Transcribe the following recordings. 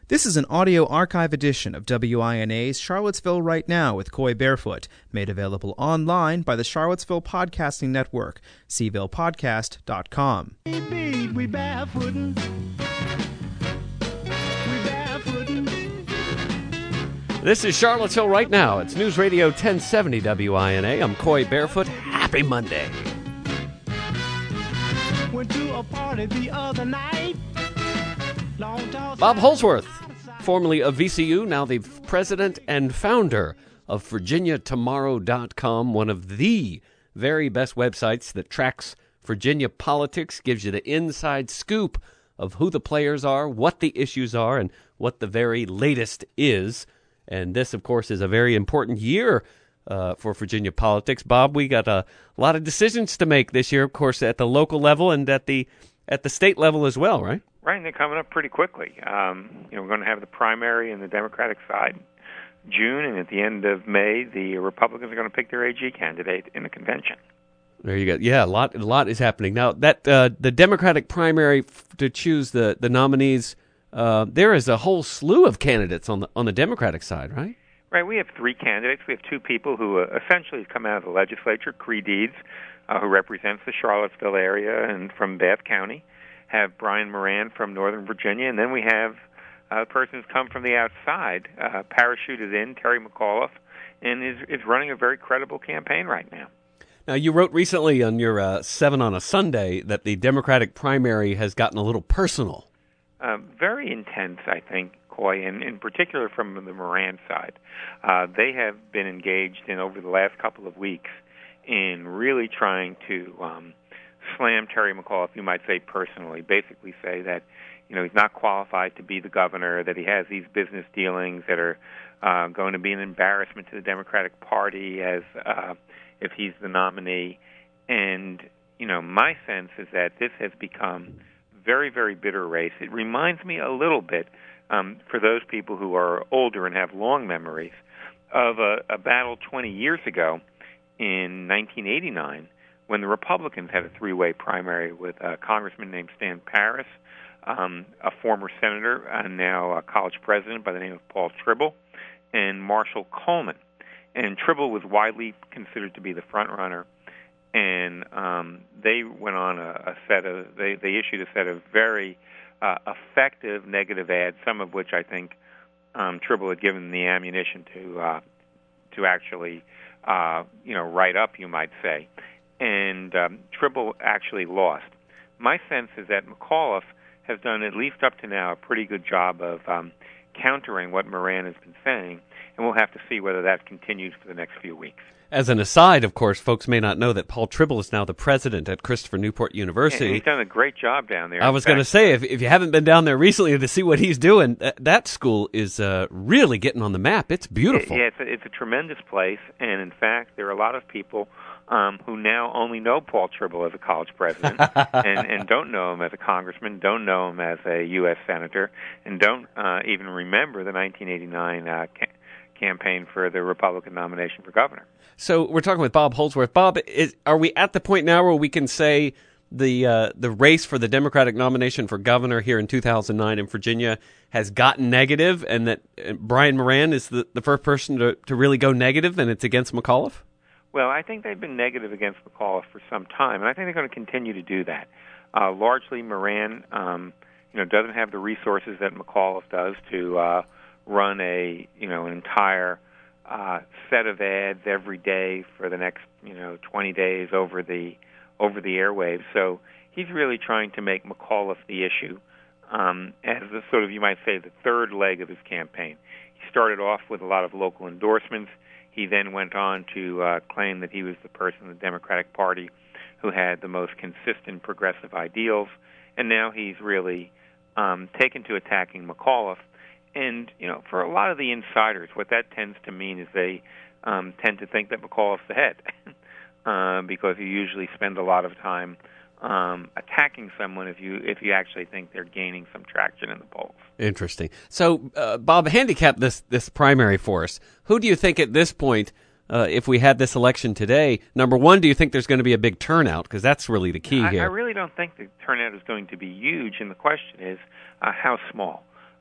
This is an audio archive edition of WINA's Charlottesville Right Now with Coy Barefoot, made available online by the Charlottesville Podcasting Network, cvillePodcast.com. We barefootin'. This is Charlottesville Right Now. It's News Radio 1070 WINA. I'm Coy Barefoot. Happy Monday. Went to a party the other night. Bob Holsworth, formerly of VCU, now the president and founder of VirginiaTomorrow.com, one of the very best websites that tracks Virginia politics, gives you the inside scoop of who the players are, what the issues are, and what the very latest is. And this, of course, is a very important year for Virginia politics. Bob, we got a lot of decisions to make this year, of course, at the local level and at the state level as well, right? Right, and they're coming up pretty quickly. We're going to have the primary in the Democratic side June, and at the end of May, the Republicans are going to pick their AG candidate in the convention. There you go. Yeah, a lot is happening now. That the Democratic primary to choose the nominees. There is a whole slew of candidates on the Democratic side, right? Right. We have three candidates. We have two people who essentially have come out of the legislature. Cree Deeds, who represents the Charlottesville area and from Bath County. Have Brian Moran from Northern Virginia, and then we have a person who's come from the outside. Parachuted in, Terry McAuliffe, and is running a very credible campaign right now. Now, you wrote recently on your 7 on a Sunday that the Democratic primary has gotten a little personal. Very intense, I think, Coy, and in particular from the Moran side. They have been engaged in, over the last couple of weeks, in really trying to slam Terry McAuliffe, you might say personally, basically say that he's not qualified to be the governor, that he has these business dealings that are going to be an embarrassment to the Democratic Party as if he's the nominee. And, my sense is that this has become very, very bitter race. It reminds me a little bit, for those people who are older and have long memories, of a battle 20 years ago in 1989 when the Republicans had a three-way primary with a congressman named Stan Paris, a former senator and now a college president by the name of Paul Tribble, and Marshall Coleman. And Tribble was widely considered to be the front runner. And they went on they issued a set of very effective negative ads, some of which I think Tribble had given the ammunition to actually write up, you might say. And Tribble actually lost. My sense is that McAuliffe has done, at least up to now, a pretty good job of countering what Moran has been saying, and we'll have to see whether that continues for the next few weeks. As an aside, of course, folks may not know that Paul Tribble is now the president at Christopher Newport University. And he's done a great job down there. I was going to say, if you haven't been down there recently to see what he's doing, that school is really getting on the map. It's beautiful. Yeah, it's a tremendous place, and in fact, there are a lot of people who now only know Paul Tribble as a college president and don't know him as a congressman, don't know him as a U.S. senator, and don't even remember the 1989 campaign for the Republican nomination for governor. So we're talking with Bob Holsworth. Bob, are we at the point now where we can say the race for the Democratic nomination for governor here in 2009 in Virginia has gotten negative, and that Brian Moran is the first person to really go negative, and it's against McAuliffe? Well, I think they've been negative against McAuliffe for some time, and I think they're going to continue to do that. Largely, Moran, doesn't have the resources that McAuliffe does to run an entire set of ads every day for the next 20 days over the airwaves. So he's really trying to make McAuliffe the issue as the sort of, you might say, the third leg of his campaign. He started off with a lot of local endorsements. He then went on to claim that he was the person in the Democratic Party who had the most consistent progressive ideals, and now he's really taken to attacking McAuliffe. And, for a lot of the insiders, what that tends to mean is they tend to think that McAuliffe's the head because you usually spend a lot of time attacking someone if you actually think they're gaining some traction in the polls. Interesting. So, Bob, handicap this primary for us. Who do you think at this point, if we had this election today, number one, do you think there's going to be a big turnout? Because that's really the key here. I really don't think the turnout is going to be huge, and the question is how small.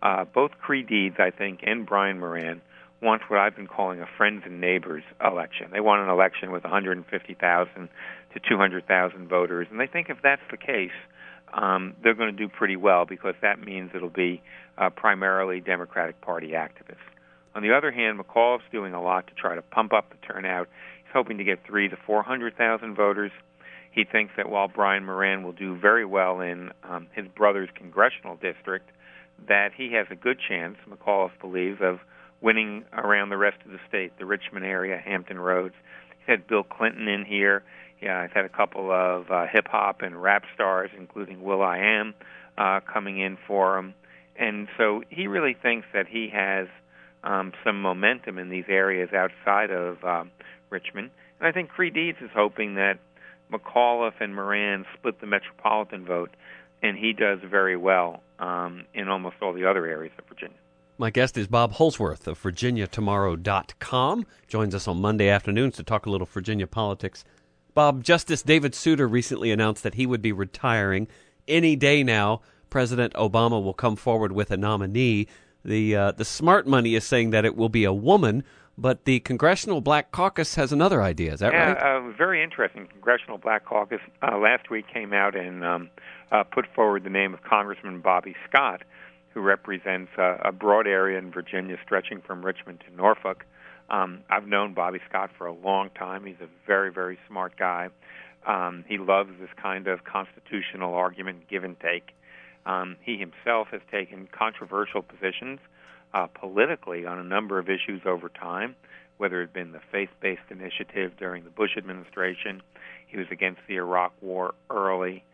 both Creigh Deeds, I think, and Brian Moran want what I've been calling a friends and neighbors election. They want an election with 150,000 to 200,000 voters, and they think if that's the case, they're going to do pretty well because that means it'll be primarily Democratic Party activists. On the other hand, McAuliffe's doing a lot to try to pump up the turnout. He's hoping to get 300,000 to 400,000 voters. He thinks that while Brian Moran will do very well in his brother's congressional district, that he has a good chance, McAuliffe believes, of winning around the rest of the state, the Richmond area, Hampton Roads. He's had Bill Clinton in here. Yeah, he's had a couple of hip-hop and rap stars, including Will.i.am, coming in for him. And so he really thinks that he has some momentum in these areas outside of Richmond. And I think Creigh Deeds is hoping that McAuliffe and Moran split the metropolitan vote, and he does very well in almost all the other areas of Virginia. My guest is Bob Holsworth of VirginiaTomorrow.com. Joins us on Monday afternoons to talk a little Virginia politics. Bob, Justice David Souter recently announced that he would be retiring. Any day now, President Obama will come forward with a nominee. The smart money is saying that it will be a woman, but the Congressional Black Caucus has another idea. Is that right? Yeah, very interesting. Congressional Black Caucus last week came out and put forward the name of Congressman Bobby Scott, who represents a broad area in Virginia stretching from Richmond to Norfolk. I've known Bobby Scott for a long time. He's a very, very smart guy. He loves this kind of constitutional argument, give and take. He himself has taken controversial positions politically on a number of issues over time, whether it had been the faith-based initiative during the Bush administration. He was against the Iraq War early.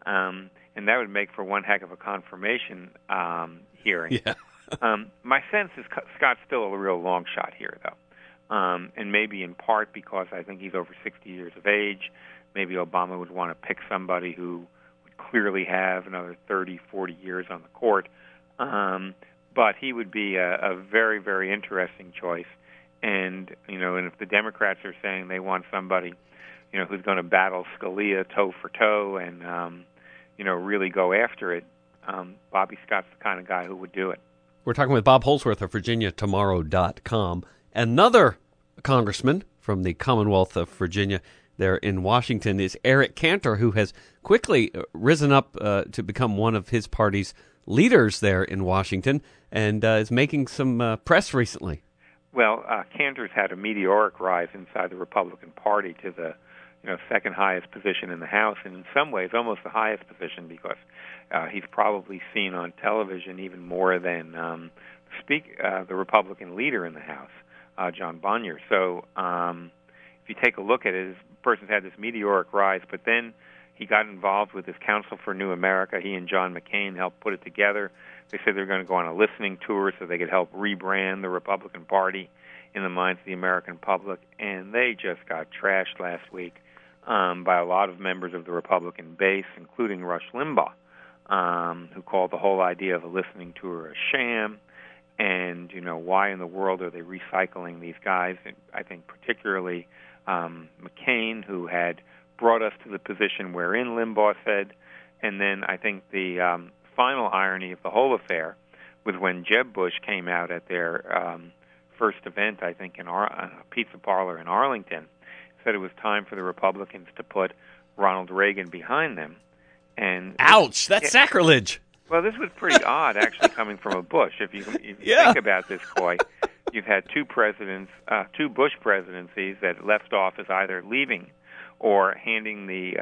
And that would make for one heck of a confirmation hearing. Yeah. My sense is Scott's still a real long shot here, though, and maybe in part because I think he's over 60 years of age. Maybe Obama would want to pick somebody who would clearly have another 30, 40 years on the court. But he would be a very, very interesting choice. And, and if the Democrats are saying they want somebody, who's going to battle Scalia toe for toe and, really go after it, Bobby Scott's the kind of guy who would do it. We're talking with Bob Holsworth of VirginiaTomorrow.com. Another congressman from the Commonwealth of Virginia there in Washington is Eric Cantor, who has quickly risen up to become one of his party's leaders there in Washington and is making some press recently. Well, Cantor's had a meteoric rise inside the Republican Party to the second highest position in the House, and in some ways almost the highest position because he's probably seen on television even more than the Republican leader in the House, John Boehner. So if you take a look at it, this person's had this meteoric rise, but then he got involved with this Council for New America. He and John McCain helped put it together. They said they were going to go on a listening tour so they could help rebrand the Republican Party in the minds of the American public, and they just got trashed last week by a lot of members of the Republican base, including Rush Limbaugh, who called the whole idea of a listening tour a sham. And, why in the world are they recycling these guys? And I think particularly McCain, who had brought us to the position we're in, Limbaugh said. And then I think the final irony of the whole affair was when Jeb Bush came out at their first event, I think, in a pizza parlor in Arlington, said it was time for the Republicans to put Ronald Reagan behind them. And ouch! That's sacrilege. Well, this was pretty odd, actually, coming from a Bush. If you think about this, Coy, you've had two Bush presidencies that left office either leaving or handing the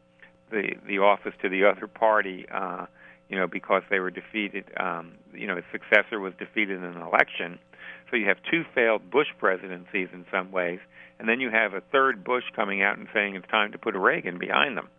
office to the other party, because they were defeated. His successor was defeated in an election. So you have two failed Bush presidencies in some ways, and then you have a third Bush coming out and saying it's time to put a Reagan behind them.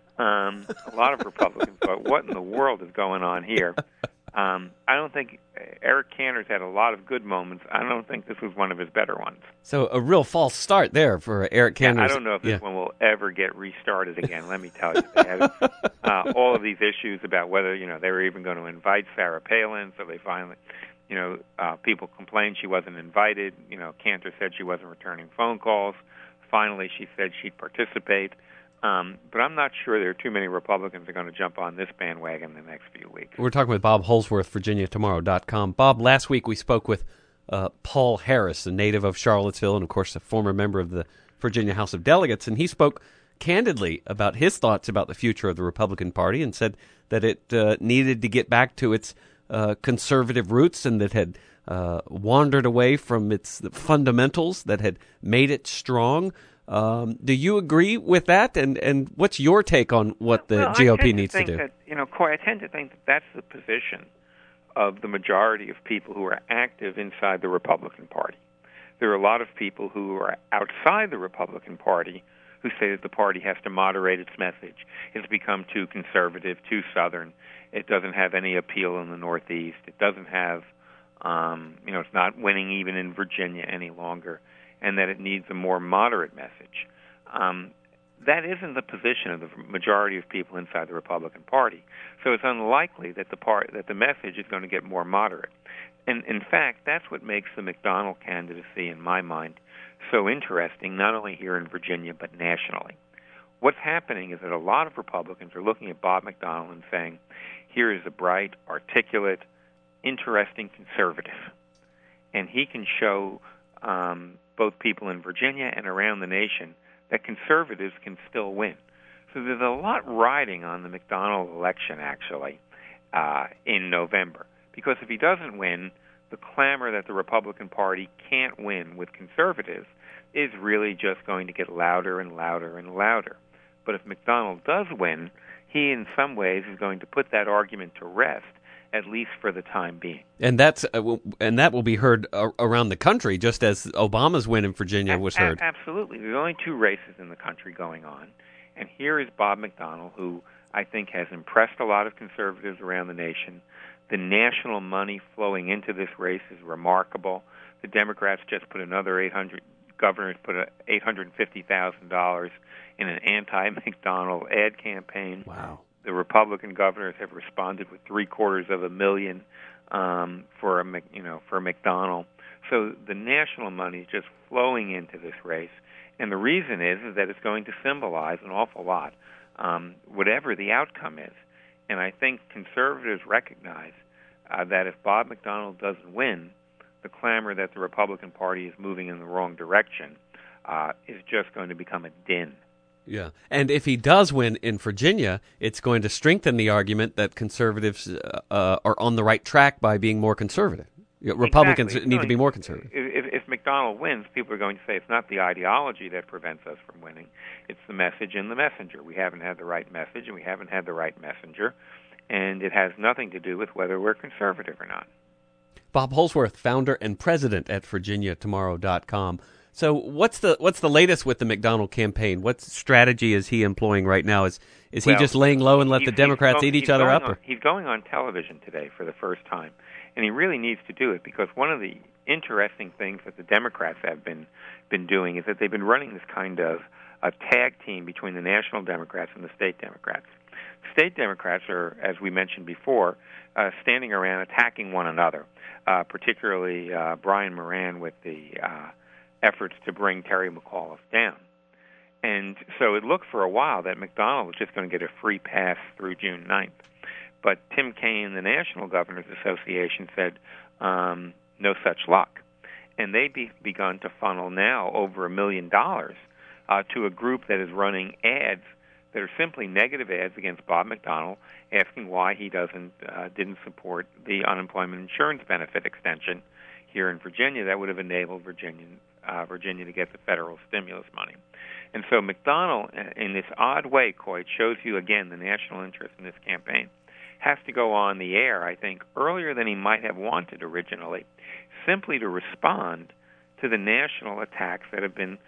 A lot of Republicans thought, what in the world is going on here? I don't think Eric Cantor's had a lot of good moments. I don't think this was one of his better ones. So a real false start there for Eric Cantor. I don't know if this one will ever get restarted again, let me tell you. They had all of these issues about whether, they were even going to invite Sarah Palin, so they finally, people complained she wasn't invited. Cantor said she wasn't returning phone calls. Finally, she said she'd participate. But I'm not sure there are too many Republicans that are going to jump on this bandwagon in the next few weeks. We're talking with Bob Holsworth, VirginiaTomorrow.com. Bob, last week we spoke with Paul Harris, a native of Charlottesville and, of course, a former member of the Virginia House of Delegates, and he spoke candidly about his thoughts about the future of the Republican Party and said that it needed to get back to its conservative roots and that had wandered away from its fundamentals that had made it strong. Do you agree with that? And what's your take on what the GOP needs to do? Coy, I tend to think that that's the position of the majority of people who are active inside the Republican Party. There are a lot of people who are outside the Republican Party who say that the party has to moderate its message. It's become too conservative, too Southern. It doesn't have any appeal in the Northeast. It doesn't have, it's not winning even in Virginia any longer, and that it needs a more moderate message. That isn't the position of the majority of people inside the Republican Party. So it's unlikely that the message is going to get more moderate. And in fact, that's what makes the McDonnell candidacy, in my mind, so interesting, not only here in Virginia, but nationally. What's happening is that a lot of Republicans are looking at Bob McDonnell and saying, here is a bright, articulate, interesting conservative. And he can show both people in Virginia and around the nation that conservatives can still win. So there's a lot riding on the McDonnell election, actually, in November. Because if he doesn't win, the clamor that the Republican Party can't win with conservatives is really just going to get louder and louder and louder. But if McDonnell does win, he in some ways is going to put that argument to rest, at least for the time being. And that will be heard around the country, just as Obama's win in Virginia was heard. Absolutely. There's only two races in the country going on. And here is Bob McDonnell, who I think has impressed a lot of conservatives around the nation. The national money flowing into this race is remarkable. The Democrats just put governors put $850,000 in an anti-McDonnell ad campaign. Wow. The Republican governors have responded with $750,000 for McDonnell. So the national money is just flowing into this race, and the reason is that it's going to symbolize an awful lot, whatever the outcome is. And I think conservatives recognize that if Bob McDonnell doesn't win, the clamor that the Republican Party is moving in the wrong direction is just going to become a din. Yeah, and if he does win in Virginia, it's going to strengthen the argument that conservatives are on the right track by being more conservative. Republicans need to be more conservative. If McDonnell wins, people are going to say it's not the ideology that prevents us from winning. It's the message and the messenger. We haven't had the right message and we haven't had the right messenger, and it has nothing to do with whether we're conservative or not. Bob Holsworth, founder and president at VirginiaTomorrow.com. So what's the latest with the McDonnell campaign? What strategy is he employing right now? Is he just laying low and let the Democrats eat each other up? He's going on television today for the first time, and he really needs to do it because one of the interesting things that the Democrats have been doing is that they've been running this kind of a tag team between the national Democrats and the state Democrats. State Democrats are, as we mentioned before, standing around attacking one another, particularly Brian Moran with the efforts to bring Terry McAuliffe down. And so it looked for a while that McDonnell was just going to get a free pass through June 9th. But Tim Kaine, the National Governors Association, said no such luck. And they've begun to funnel now over $1 million to a group that is running ads that are simply negative ads against Bob McDonnell, asking why he didn't support the unemployment insurance benefit extension here in Virginia that would have enabled Virginia to get the federal stimulus money. And so McDonnell, in this odd way, Coy, it shows you again the national interest in this campaign, has to go on the air, I think, earlier than he might have wanted originally, simply to respond to the national attacks that have been,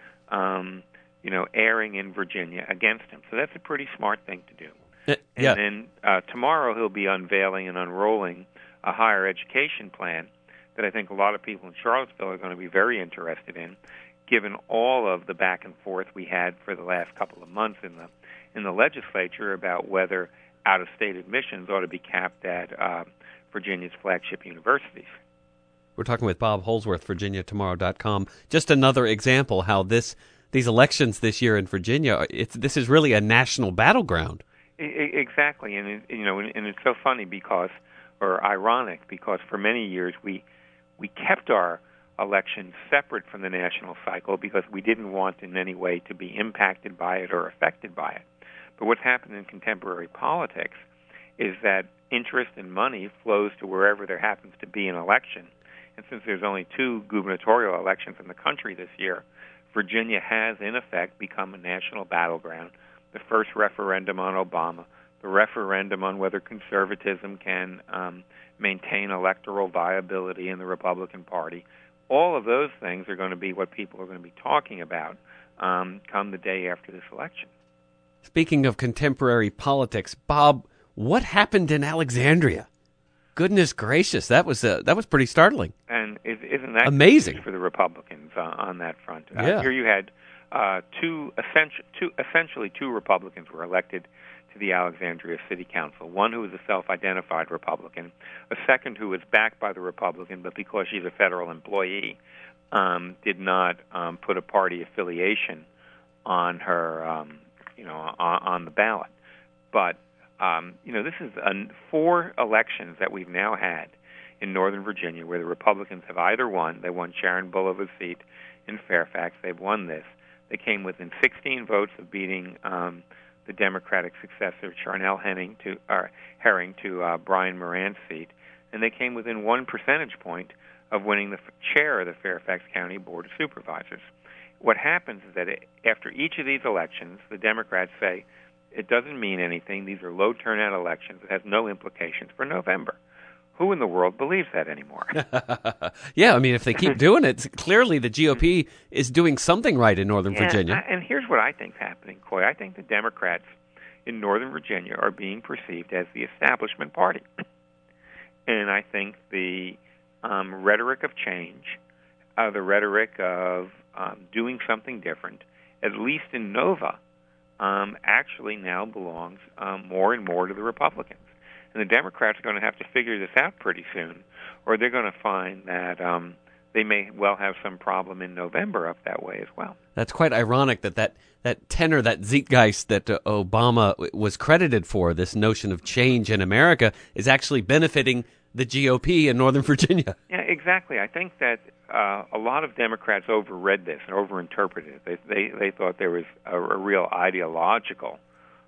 airing in Virginia against him. So that's a pretty smart thing to do. Yeah. And then tomorrow he'll be unveiling and unrolling a higher education plan that I think a lot of people in Charlottesville are going to be very interested in, given all of the back and forth we had for the last couple of months in the legislature about whether out-of-state admissions ought to be capped at Virginia's flagship universities. We're talking with Bob Holsworth, VirginiaTomorrow.com. Just another example how this these elections this year in Virginia, this is really a national battleground. Exactly, and it's so funny or ironic, because for many years we kept our elections separate from the national cycle because we didn't want in any way to be impacted by it or affected by it. But what's happened in contemporary politics is that interest and money flows to wherever there happens to be an election. And since there's only 2 gubernatorial elections in the country this year, Virginia has, in effect, become a national battleground. The first referendum on Obama, the referendum on whether conservatism can maintain electoral viability in the Republican Party, all of those things are going to be what people are going to be talking about come the day after this election. Speaking of contemporary politics, Bob, what happened in Alexandria? Goodness gracious, that was pretty startling. And isn't that amazing huge for the Republicans on that front? Yeah. Here you had essentially two Republicans were elected to the Alexandria City Council. One who was a self-identified Republican, a second who was backed by the Republican, but because she's a federal employee, did not put a party affiliation on her, on the ballot. But this is 4 elections that we've now had in Northern Virginia where the Republicans have either won. They won Sharon Bulova's seat in Fairfax. They've won this. They came within 16 votes of beating the Democratic successor, Charnel Herring, to Brian Moran's seat. And they came within 1 percentage point of winning the chair of the Fairfax County Board of Supervisors. What happens is that after each of these elections, the Democrats say, it doesn't mean anything. These are low turnout elections. It has no implications for November. Who in the world believes that anymore? Yeah, I mean, if they keep doing it, clearly the GOP is doing something right in Northern Virginia. And here's what I think is happening, Coy. I think the Democrats in Northern Virginia are being perceived as the establishment party. And I think the rhetoric of change, the rhetoric of doing something different, at least in Nova, actually now belongs more and more to the Republicans. And the Democrats are going to have to figure this out pretty soon, or they're going to find that they may well have some problem in November up that way as well. That's quite ironic that tenor, that zeitgeist that Obama was credited for, this notion of change in America, is actually benefiting the GOP in Northern Virginia. Yeah, exactly. I think that a lot of Democrats overread this and overinterpreted it. They thought there was a real ideological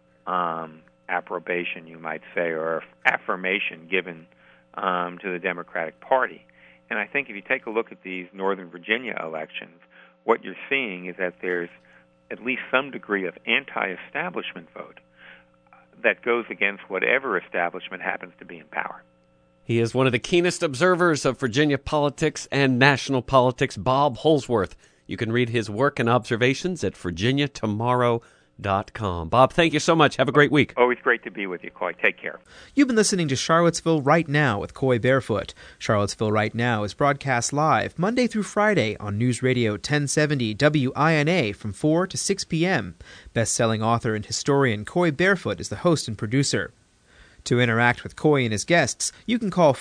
approbation, you might say, or affirmation given to the Democratic Party. And I think if you take a look at these Northern Virginia elections, what you're seeing is that there's at least some degree of anti-establishment vote that goes against whatever establishment happens to be in power. He is one of the keenest observers of Virginia politics and national politics, Bob Holsworth. You can read his work and observations at virginiatomorrow.com. Bob, thank you so much. Have a great week. Always great to be with you, Coy. Take care. You've been listening to Charlottesville Right Now with Coy Barefoot. Charlottesville Right Now is broadcast live Monday through Friday on News Radio 1070 WINA from 4 to 6 p.m. Best-selling author and historian Coy Barefoot is the host and producer. To interact with Coy and his guests, you can call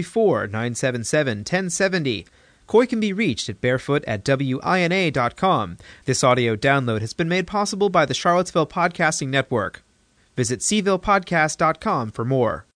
434-977-1070. Coy can be reached at barefoot@wina.com. This audio download has been made possible by the Charlottesville Podcasting Network. Visit cvillepodcast.com for more.